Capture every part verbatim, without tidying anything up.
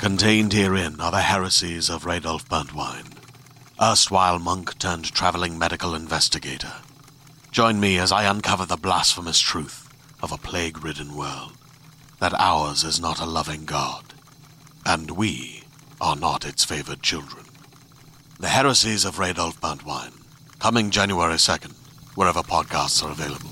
Contained herein are the heresies of Radolf Burntwine, erstwhile monk turned traveling medical investigator. Join me as I uncover the blasphemous truth of a plague-ridden world, that ours is not a loving God, and we are not its favored children. The heresies of Radolf Burntwine, coming January second, wherever podcasts are available.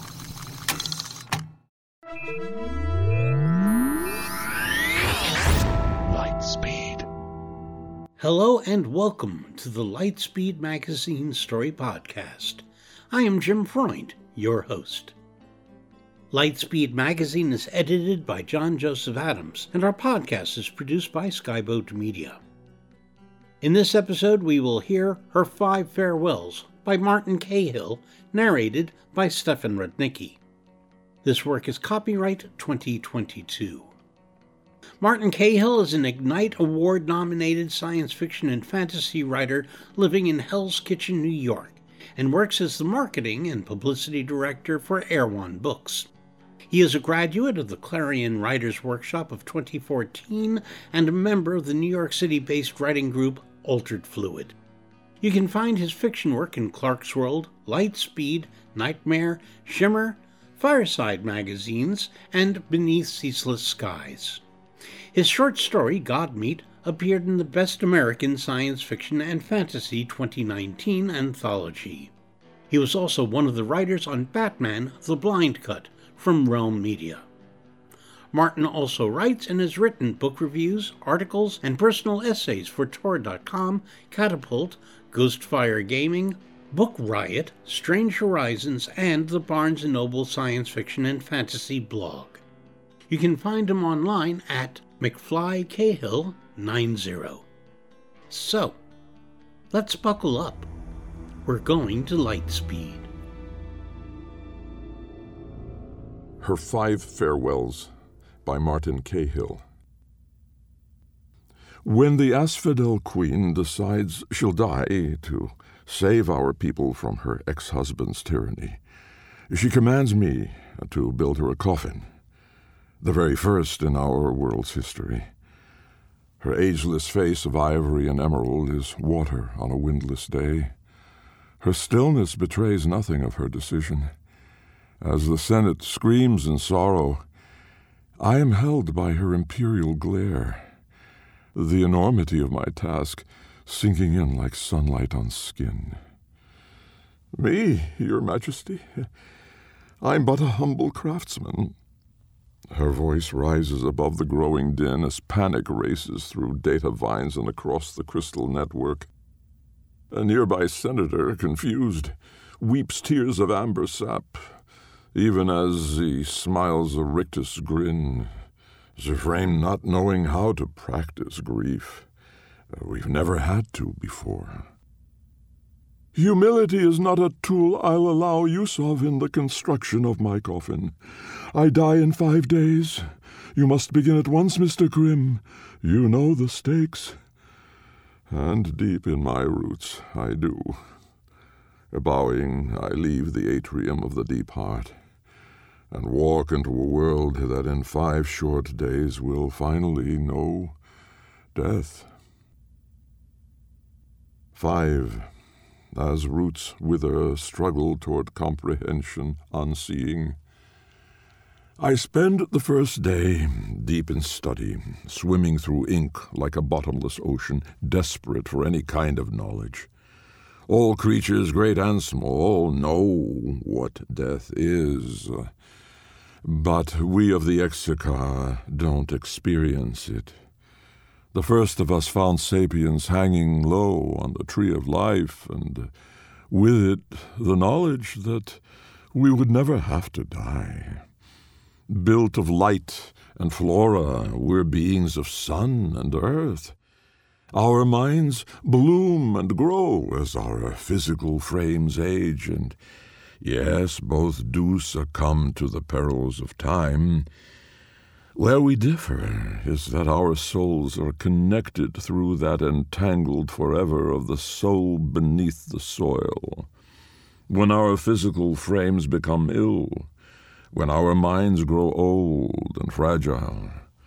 Lightspeed. Hello and welcome to the Lightspeed Magazine Story Podcast. I am Jim Freund, your host. Lightspeed Magazine is edited by John Joseph Adams, and our podcast is produced by Skyboat Media. In this episode, we will hear Her Five Farewells by Martin Cahill, narrated by Stefan Rudnicki. This work is copyright twenty twenty-two. Martin Cahill is an Ignite Award-nominated science fiction and fantasy writer living in Hell's Kitchen, New York, and works as the marketing and publicity director for Erewhon Books. He is a graduate of the Clarion Writers Workshop of twenty fourteen and a member of the New York City-based writing group Altered Fluid. You can find his fiction work in Clarkesworld, Lightspeed, Nightmare, Shimmer, Fireside magazines, and Beneath Ceaseless Skies. His short story, Godmeat, appeared in the Best American Science Fiction and Fantasy twenty nineteen anthology. He was also one of the writers on Batman: The Blind Cut from Realm Media. Martin also writes and has written book reviews, articles, and personal essays for Tor dot com, Catapult, Ghostfire Gaming, Book Riot, Strange Horizons, and the Barnes and Noble Science Fiction and Fantasy blog. You can find him online at McFly Cahill ninety. So, let's buckle up. We're going to Lightspeed. Her Five Farewells by Martin Cahill. When the Asphodel Queen decides she'll die to save our people from her ex-husband's tyranny, she commands me to build her a coffin, the very first in our world's history. Her ageless face of ivory and emerald is water on a windless day. Her stillness betrays nothing of her decision. As the Senate screams in sorrow, I am held by her imperial glare, the enormity of my task sinking in like sunlight on skin. Me, your majesty? I'm but a humble craftsman. Her voice rises above the growing din as panic races through data vines and across the crystal network. A nearby senator, confused, weeps tears of amber sap, even as he smiles a rictus grin, Zephrem not knowing how to practice grief. We've never had to before. Humility is not a tool I'll allow use of in the construction of my coffin. I die in five days. You must begin at once, Mister Grimm. You know the stakes. And deep in my roots, I do. Bowing, I leave the atrium of the deep heart and walk into a world that in five short days will finally know death. Five. As roots wither, struggle toward comprehension, unseeing. I spend the first day deep in study, swimming through ink like a bottomless ocean, desperate for any kind of knowledge. All creatures, great and small, know what death is, but we of the Execa don't experience it. The first of us found sapiens hanging low on the tree of life, and with it the knowledge that we would never have to die. Built of light and flora, we're beings of sun and earth. Our minds bloom and grow as our physical frames age, and yes, both do succumb to the perils of time. Where we differ is that our souls are connected through that entangled forever of the soul beneath the soil. When our physical frames become ill, when our minds grow old and fragile,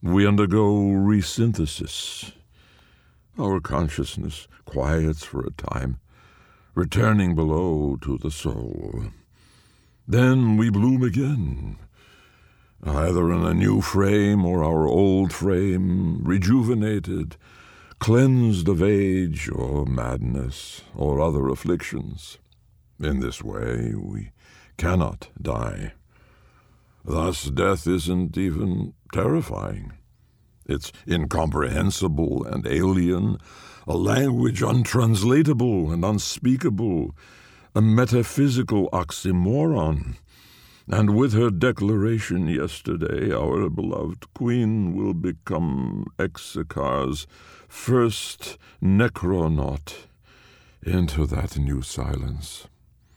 We undergo resynthesis. Our consciousness quiets for a time, returning below to the soul. Then we bloom again, either in a new frame or our old frame, rejuvenated, cleansed of age or madness or other afflictions. In this way we cannot die. Thus death isn't even terrifying. It's incomprehensible and alien, a language untranslatable and unspeakable, a metaphysical oxymoron. And with her declaration yesterday, our beloved queen will become Exekar's first necronaut into that new silence.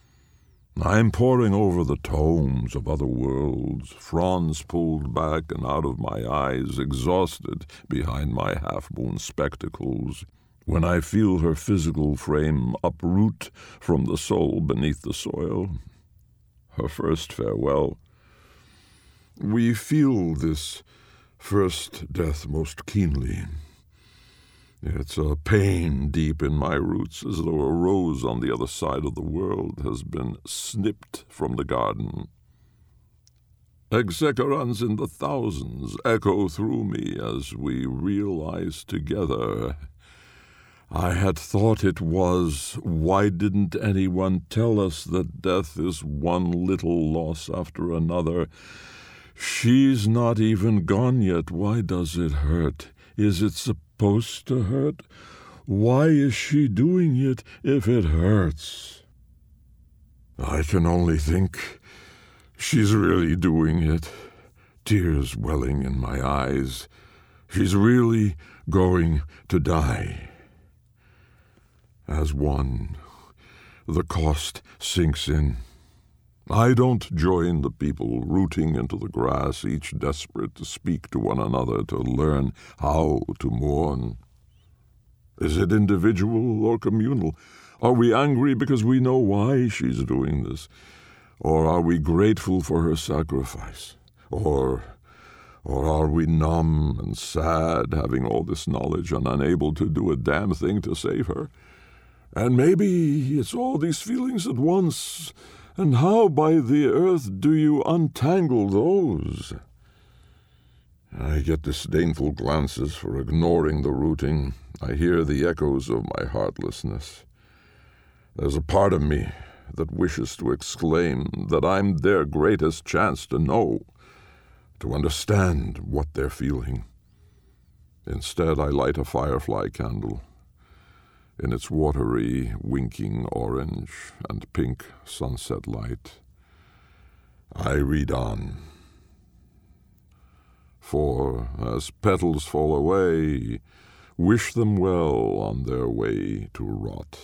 I'm poring over the tomes of other worlds, fronds pulled back and out of my eyes, exhausted behind my half-moon spectacles, when I feel her physical frame uproot from the soul beneath the soil. Her first farewell. We feel this first death most keenly. It's a pain deep in my roots, as though a rose on the other side of the world has been snipped from the garden. Exekarans in the thousands echo through me as we realize together. I had thought it was, why didn't anyone tell us that death is one little loss after another? She's not even gone yet. Why does it hurt? Is it supposed to hurt? Why is she doing it if it hurts? I can only think she's really doing it. Tears welling in my eyes. She's really going to die. As one, the cost sinks in. I don't join the people rooting into the grass, each desperate to speak to one another, to learn how to mourn. Is it individual or communal? Are we angry because we know why she's doing this? Or are we grateful for her sacrifice? Or, or are we numb and sad, having all this knowledge and unable to do a damn thing to save her? And maybe it's all these feelings at once. And how by the earth do you untangle those? I get disdainful glances for ignoring the rooting. I hear the echoes of my heartlessness. There's a part of me that wishes to exclaim that I'm their greatest chance to know, to understand what they're feeling. Instead, I light a firefly candle. In its watery, winking orange and pink sunset light, I read on. For, as petals fall away, wish them well on their way to rot.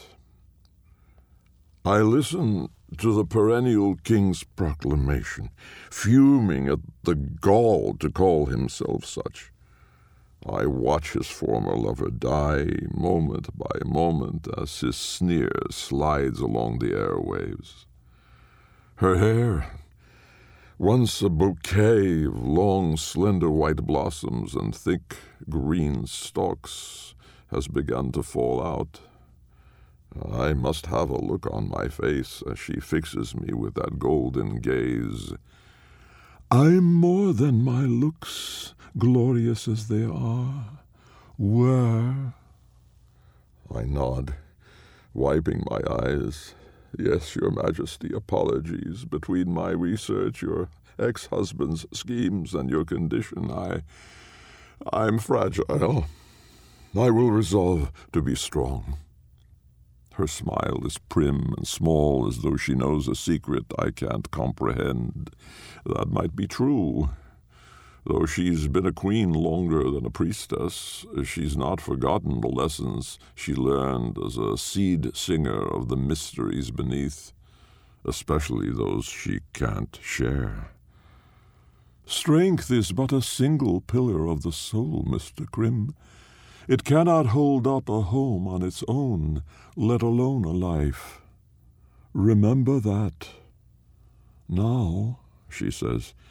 I listen to the perennial king's proclamation, fuming at the gall to call himself such. I watch his former lover die, moment by moment, as his sneer slides along the airwaves. Her hair, once a bouquet of long, slender white blossoms and thick green stalks, has begun to fall out. I must have a look on my face as she fixes me with that golden gaze. I'm more than my looks, glorious as they are, were. I nod, wiping my eyes. Yes, Your Majesty, apologies. Between my research, your ex-husband's schemes, and your condition, I... I'm fragile. I will resolve to be strong. Her smile is prim and small, as though she knows a secret I can't comprehend. That might be true. Though she's been a queen longer than a priestess, she's not forgotten the lessons she learned as a seed singer of the mysteries beneath, especially those she can't share. Strength is but a single pillar of the soul, Mister Grimm. It cannot hold up a home on its own, let alone a life. Remember that. Now, she says,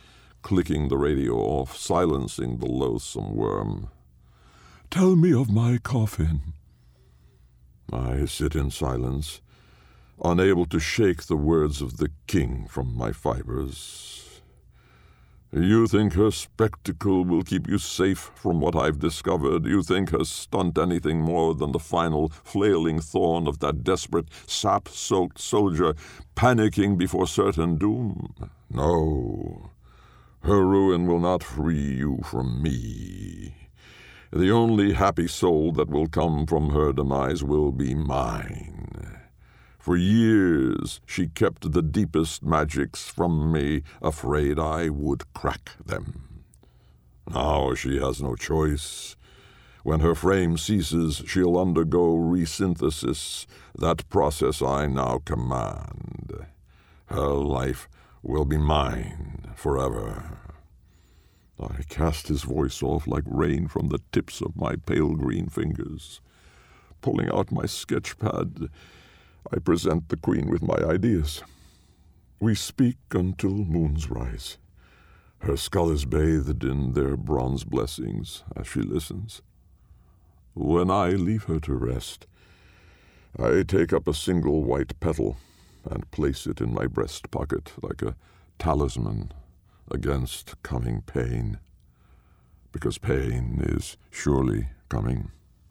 clicking the radio off, silencing the loathsome worm. "Tell me of my coffin." I sit in silence, unable to shake the words of the king from my fibers. "You think her spectacle will keep you safe from what I've discovered? You think her stunt anything more than the final flailing thorn of that desperate, sap-soaked soldier panicking before certain doom? No. Her ruin will not free you from me. The only happy soul that will come from her demise will be mine. For years she kept the deepest magics from me, afraid I would crack them. Now she has no choice. When her frame ceases, she'll undergo resynthesis, that process I now command. Her life will be mine forever." I cast his voice off like rain from the tips of my pale green fingers. Pulling out my sketch pad, I present the queen with my ideas. We speak until moons rise. Her skull is bathed in their bronze blessings as she listens. When I leave her to rest, I take up a single white petal and place it in my breast pocket like a talisman against coming pain, because pain is surely coming.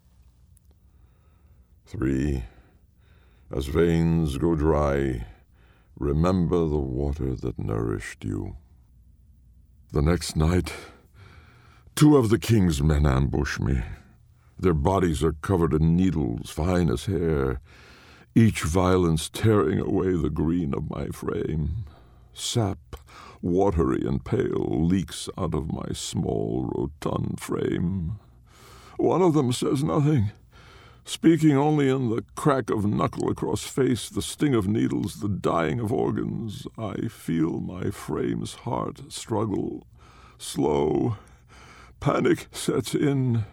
Three. As veins go dry, remember the water that nourished you. The next night, two of the king's men ambush me. Their bodies are covered in needles, fine as hair, each violence tearing away the green of my frame. Sap, watery and pale, leaks out of my small, rotund frame. One of them says nothing, speaking only in the crack of knuckle across face, the sting of needles, the dying of organs. I feel my frame's heart struggle. Slow, panic sets in.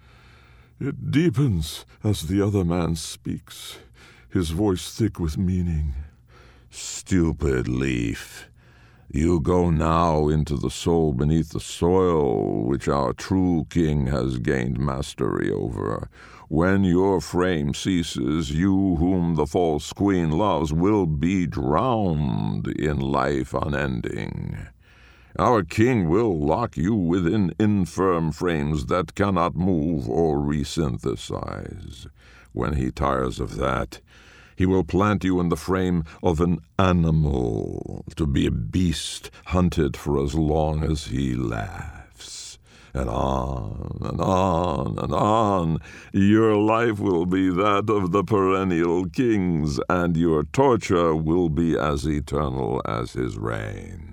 It deepens as the other man speaks, his voice thick with meaning. "Stupid leaf, you go now into the soul beneath the soil, which our true king has gained mastery over. When your frame ceases, you whom the false queen loves will be drowned in life unending. Our king will lock you within infirm frames that cannot move or resynthesize. When he tires of that, he will plant you in the frame of an animal, to be a beast hunted for as long as he laughs. And on, and on, and on. Your life will be that of the perennial kings, and your torture will be as eternal as his reign."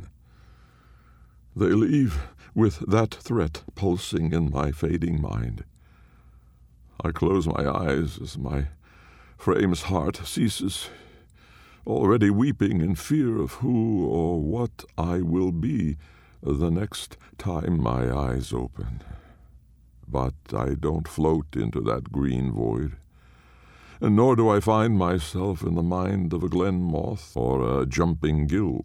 They leave with that threat pulsing in my fading mind. I close my eyes as my frame's heart ceases, already weeping in fear of who or what I will be the next time my eyes open. But I don't float into that green void, and nor do I find myself in the mind of a glen moth or a jumping gill.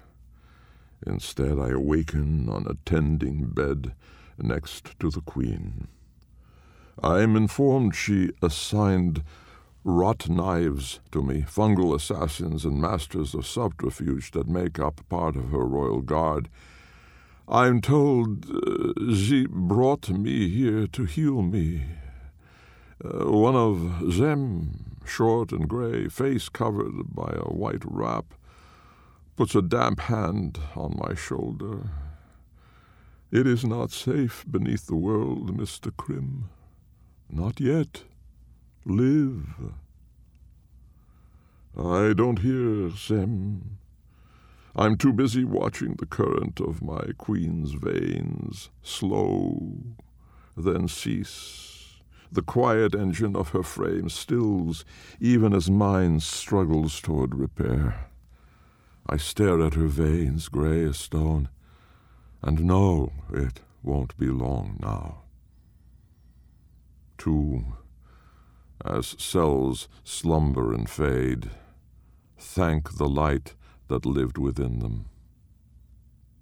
Instead, I awaken on a tending bed next to the queen. I am informed she assigned wrought knives to me, fungal assassins and masters of subterfuge that make up part of her royal guard. I'm told uh, she brought me here to heal me. Uh, one of them, short and gray, face covered by a white wrap, puts a damp hand on my shoulder. "It is not safe beneath the world, Mister Krim. Not yet. Live." I don't hear them. I'm too busy watching the current of my queen's veins slow, then cease. The quiet engine of her frame stills, even as mine struggles toward repair. I stare at her veins, gray as stone, and know it won't be long now. Two, as cells slumber and fade, thank the light that lived within them.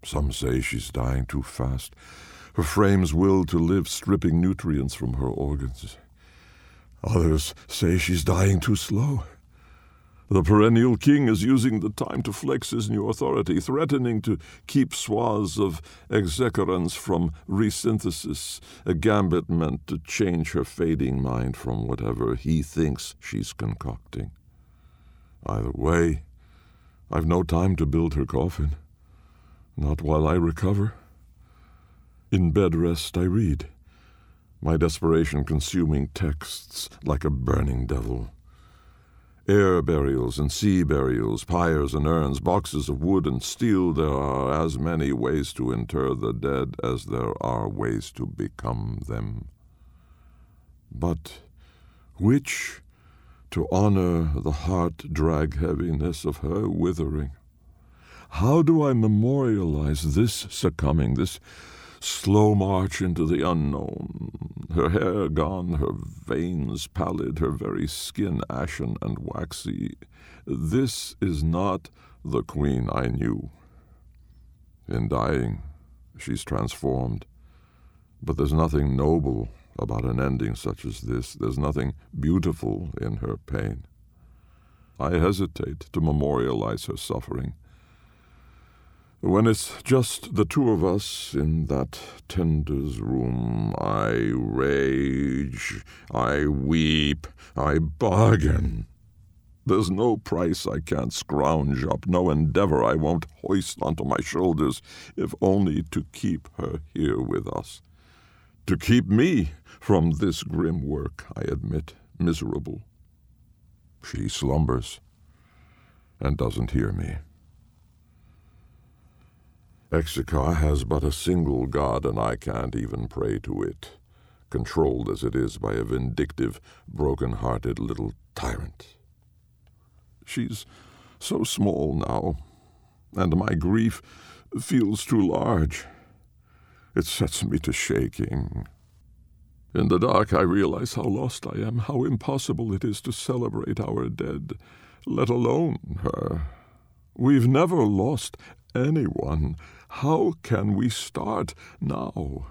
Some say she's dying too fast, her frame's will to live stripping nutrients from her organs. Others say she's dying too slow. The perennial king is using the time to flex his new authority, threatening to keep swaths of exequerence from resynthesis, a gambit meant to change her fading mind from whatever he thinks she's concocting. Either way, I've no time to build her coffin. Not while I recover. In bed rest I read, my desperation consuming texts like a burning devil. Air burials and sea burials, pyres and urns, boxes of wood and steel, there are as many ways to inter the dead as there are ways to become them. But which to honor the heart-drag heaviness of her withering? How do I memorialize this succumbing, this slow march into the unknown, her hair gone, her veins pallid, her very skin ashen and waxy? This is not the queen I knew. In dying, she's transformed. But there's nothing noble about an ending such as this. There's nothing beautiful in her pain. I hesitate to memorialize her suffering. When it's just the two of us in that tender's room, I rage, I weep, I bargain. There's no price I can't scrounge up, no endeavor I won't hoist onto my shoulders, if only to keep her here with us. To keep me from this grim work, I admit, miserable. She slumbers and doesn't hear me. Execar has but a single god, and I can't even pray to it, controlled as it is by a vindictive, broken-hearted little tyrant. She's so small now, and my grief feels too large. It sets me to shaking. In the dark, I realize how lost I am, how impossible it is to celebrate our dead, let alone her. We've never lost anyone. How can we start now?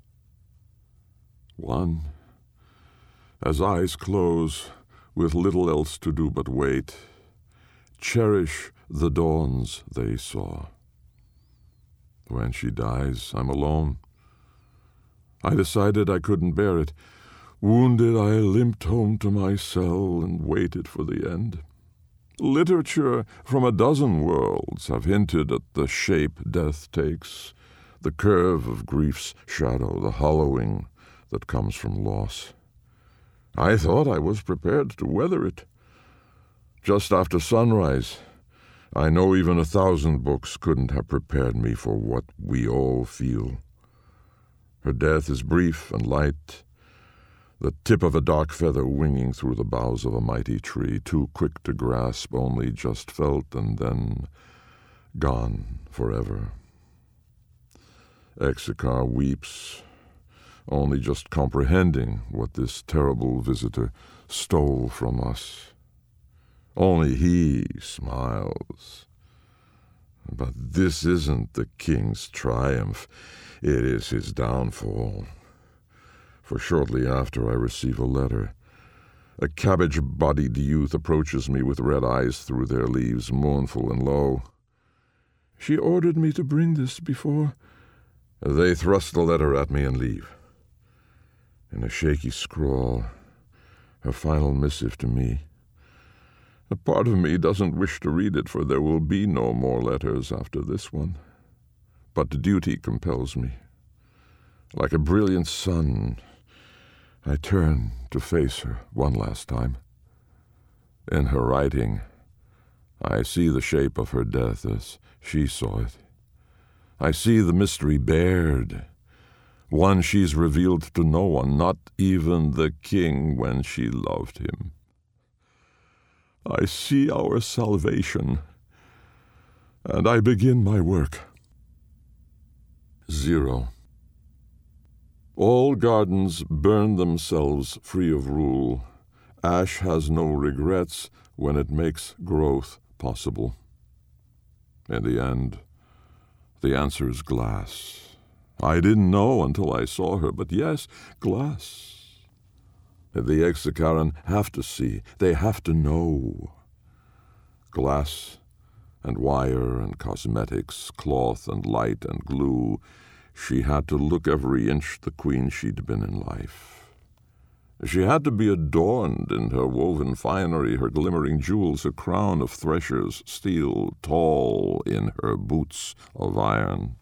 One, as eyes close, with little else to do but wait, cherish the dawns they saw. When she dies, I'm alone. I decided I couldn't bear it. Wounded, I limped home to my cell and waited for the end. Literature from a dozen worlds have hinted at the shape death takes, the curve of grief's shadow, the hollowing that comes from loss. I thought I was prepared to weather it. Just after sunrise, I know even a thousand books couldn't have prepared me for what we all feel. Her death is brief and light, the tip of a dark feather winging through the boughs of a mighty tree, too quick to grasp, only just felt, and then gone forever. Execar weeps, only just comprehending what this terrible visitor stole from us. Only he smiles. But this isn't the king's triumph. It is his downfall. For shortly after I receive a letter. A cabbage-bodied youth approaches me with red eyes through their leaves, mournful and low. She ordered me to bring this before... They thrust the letter at me and leave. In a shaky scrawl, her final missive to me. A part of me doesn't wish to read it, for there will be no more letters after this one. But duty compels me. Like a brilliant sun, I turn to face her one last time. In her writing, I see the shape of her death as she saw it. I see the mystery bared, one she's revealed to no one, not even the king when she loved him. I see our salvation, and I begin my work. Zero. All gardens burn themselves free of rule. Ash has no regrets when it makes growth possible. In the end, The answer is glass. I didn't know until I saw her, but yes, glass. The Execaran have to see. They have to know. Glass and wire and cosmetics, cloth and light and glue. She had to look every inch the queen she'd been in life. She had to be adorned in her woven finery, her glimmering jewels, her crown of thresher's steel, tall in her boots of iron.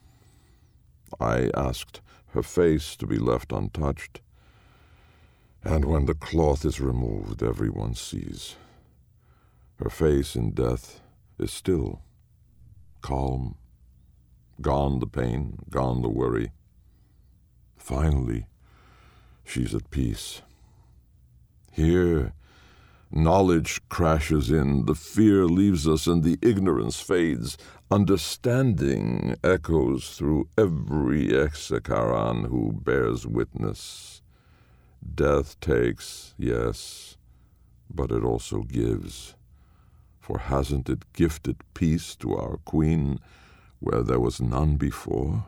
I asked her face to be left untouched, and when the cloth is removed, everyone sees. Her face in death is still, calm, gone the pain, gone the worry. Finally, she's at peace. Here, knowledge crashes in, the fear leaves us, and the ignorance fades. Understanding echoes through every Execaran who bears witness. Death takes, yes, but it also gives. For hasn't it gifted peace to our queen where there was none before?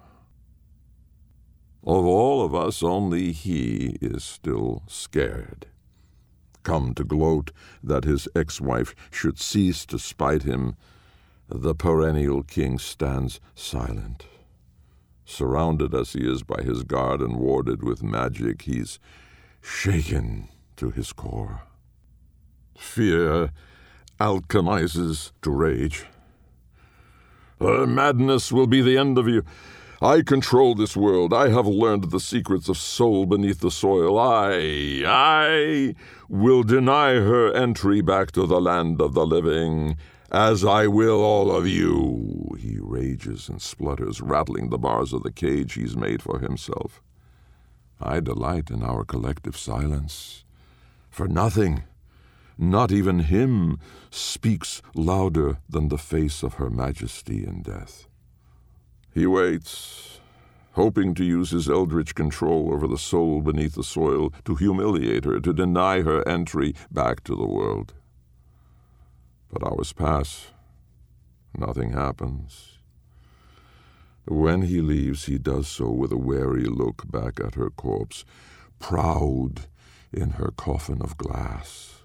Of all of us, only he is still scared. Come to gloat that his ex-wife should cease to spite him, the perennial king stands silent. Surrounded as he is by his guard and warded with magic, he's shaken to his core. Fear alchemizes to rage. Her madness will be the end of you. I control this world. I have learned the secrets of soul beneath the soil. I, I will deny her entry back to the land of the living, as I will all of you. He rages and splutters, rattling the bars of the cage he's made for himself. I delight in our collective silence, for nothing, not even him, speaks louder than the face of Her Majesty in death. He waits, hoping to use his eldritch control over the soul beneath the soil to humiliate her, to deny her entry back to the world. But hours pass. Nothing happens. When he leaves, he does so with a wary look back at her corpse, proud in her coffin of glass.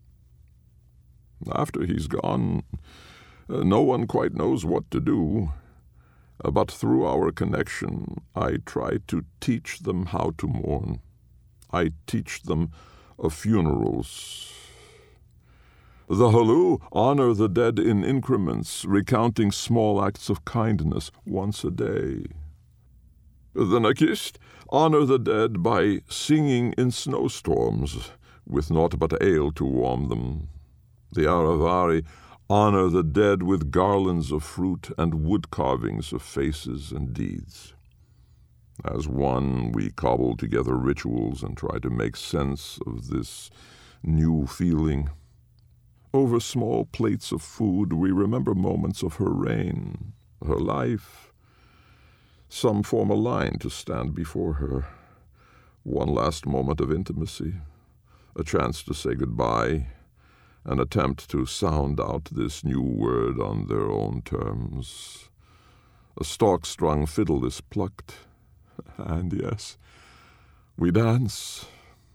After he's gone, no one quite knows what to do. But through our connection, I try to teach them how to mourn. I teach them of funerals. The Halu honor the dead in increments, recounting small acts of kindness once a day. The Nakist honor the dead by singing in snowstorms, with naught but ale to warm them. The Aravari honor the dead with garlands of fruit and wood carvings of faces and deeds. As one, we cobble together rituals and try to make sense of this new feeling. Over small plates of food, we remember moments of her reign, her life. Some form a line to stand before her. One last moment of intimacy, a chance to say goodbye, an attempt to sound out this new word on their own terms. A stalk-strung fiddle is plucked, and yes, we dance.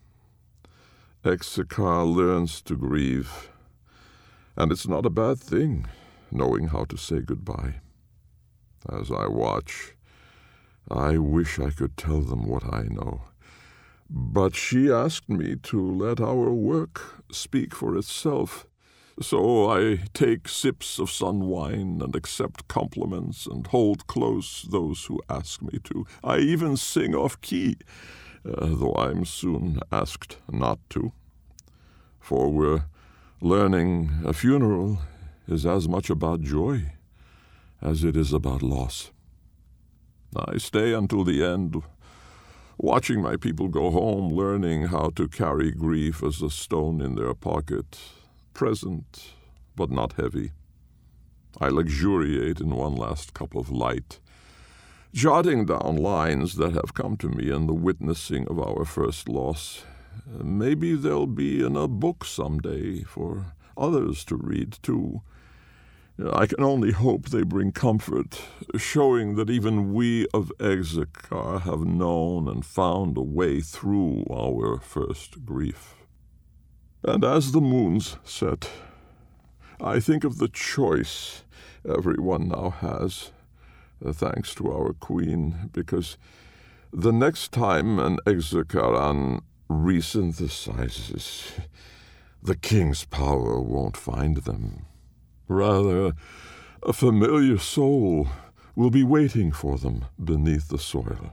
Execar learns to grieve, and it's not a bad thing, knowing how to say goodbye. As I watch, I wish I could tell them what I know. But she asked me to let our work speak for itself. So I take sips of sun wine and accept compliments and hold close those who ask me to. I even sing off key, uh, though I'm soon asked not to. For we're learning a funeral is as much about joy as it is about loss. I stay until the end, watching my people go home, learning how to carry grief as a stone in their pocket, present but not heavy. I luxuriate in one last cup of light, jotting down lines that have come to me in the witnessing of our first loss. Maybe they'll be in a book someday for others to read too. I can only hope they bring comfort, showing that even we of Execar have known and found a way through our first grief. And as the moons set, I think of the choice everyone now has, uh, thanks to our queen, because the next time an Execaran resynthesizes, the king's power won't find them. Rather, a familiar soul will be waiting for them beneath the soil.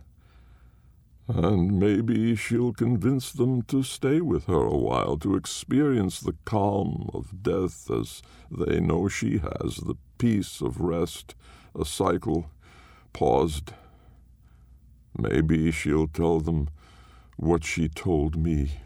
And maybe she'll convince them to stay with her a while, to experience the calm of death as they know she has, the peace of rest, a cycle paused. Maybe she'll tell them what she told me.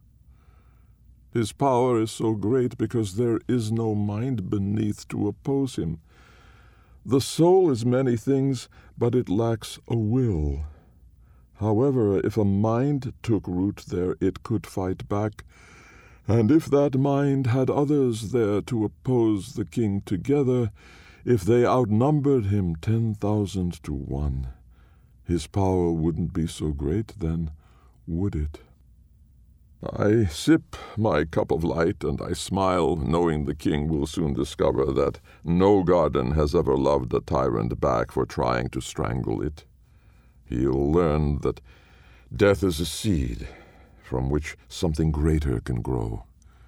His power is so great because there is no mind beneath to oppose him. The soul is many things, but it lacks a will. However, if a mind took root there, it could fight back, and if that mind had others there to oppose the king together, if they outnumbered him ten thousand to one, his power wouldn't be so great then, would it? I sip my cup of light, and I smile, knowing the king will soon discover that no garden has ever loved a tyrant back for trying to strangle it. He'll learn that death is a seed from which something greater can grow.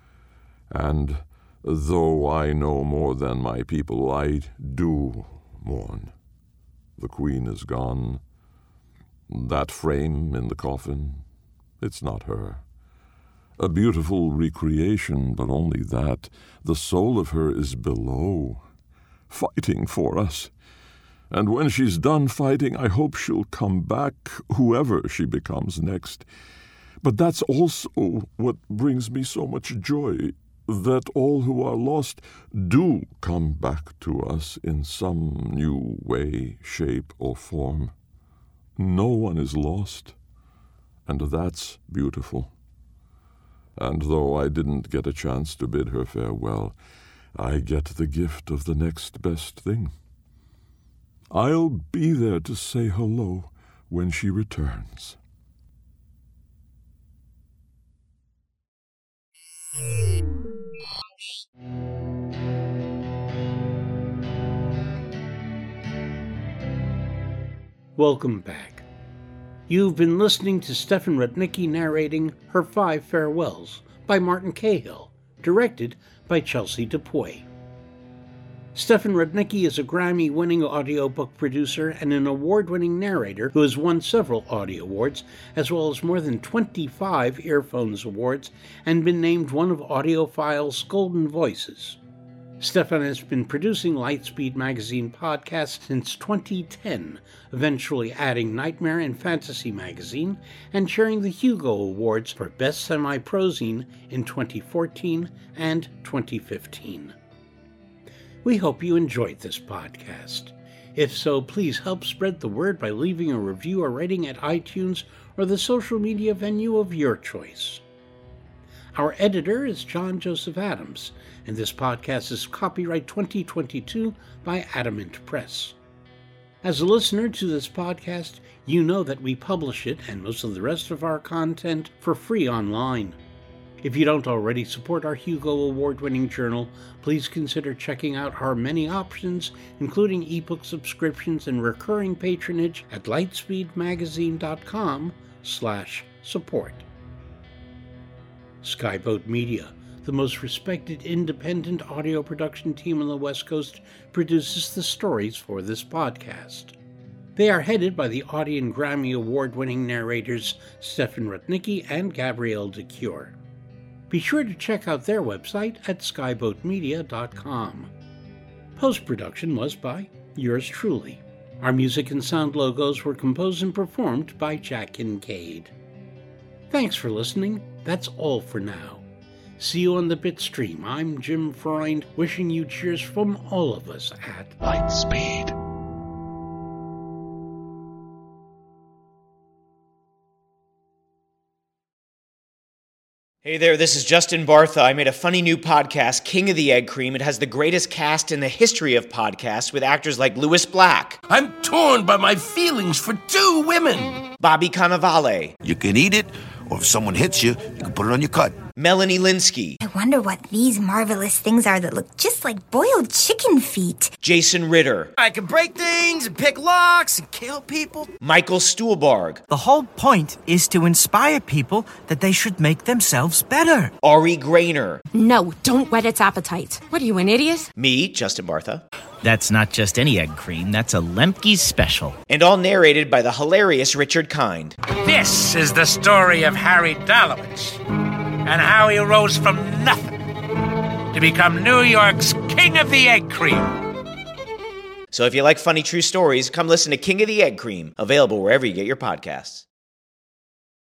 And though I know more than my people, I do mourn. The queen is gone. That frame in the coffin, it's not her. A beautiful recreation, but only that. The soul of her is below, fighting for us. And when she's done fighting, I hope she'll come back, whoever she becomes next. But that's also what brings me so much joy, that all who are lost do come back to us in some new way, shape, or form. No one is lost, and that's beautiful. And though I didn't get a chance to bid her farewell, I get the gift of the next best thing. I'll be there to say hello when she returns. Welcome back. You've been listening to Stefan Rudnicki narrating Her Five Farewells by Martin Cahill, directed by Chelsea Dupuy. Stefan Rudnicki is a Grammy-winning audiobook producer and an award-winning narrator who has won several audio awards, as well as more than twenty-five Earphones Awards, and been named one of AudioPhile's Golden Voices. Stefan has been producing Lightspeed Magazine podcasts since twenty ten, eventually adding Nightmare and Fantasy Magazine, and sharing the Hugo Awards for Best Semi-Prozine in twenty fourteen and twenty fifteen. We hope you enjoyed this podcast. If so, please help spread the word by leaving a review or rating at iTunes or the social media venue of your choice. Our editor is John Joseph Adams, and this podcast is copyright twenty twenty-two by Adamant Press. As a listener to this podcast, you know that we publish it and most of the rest of our content for free online. If you don't already support our Hugo Award-winning journal, please consider checking out our many options, including ebook subscriptions and recurring patronage at lightspeedmagazine.com slash support. Skyboat Media, the most respected independent audio production team on the West Coast, produces the stories for this podcast. They are headed by the Audie and Grammy Award-winning narrators Stefan Rudnicki and Gabrielle de Cure. Be sure to check out their website at skyboat media dot com. Post-production was by yours truly. Our music and sound logos were composed and performed by Jack Kincaid. Thanks for listening. That's all for now. See you on the Bitstream. I'm Jim Freund, wishing you cheers from all of us at Lightspeed. Hey there, this is Justin Bartha. I made a funny new podcast, King of the Egg Cream. It has the greatest cast in the history of podcasts with actors like Louis Black. I'm torn by my feelings for two women. Bobby Cannavale. You can eat it, or if someone hits you, you can put it on your cut. Melanie Linsky. I wonder what these marvelous things are that look just like boiled chicken feet. Jason Ritter. I can break things and pick locks and kill people. Michael Stuhlbarg. The whole point is to inspire people that they should make themselves better. Ari Grainer. No, don't whet its appetite. What are you, an idiot? Me, Justin Bartha. That's not just any egg cream, that's a Lemke's special. And all narrated by the hilarious Richard Kind. This is the story of Harry Dalowitz and how he rose from nothing to become New York's King of the Egg Cream. So if you like funny true stories, come listen to King of the Egg Cream, available wherever you get your podcasts.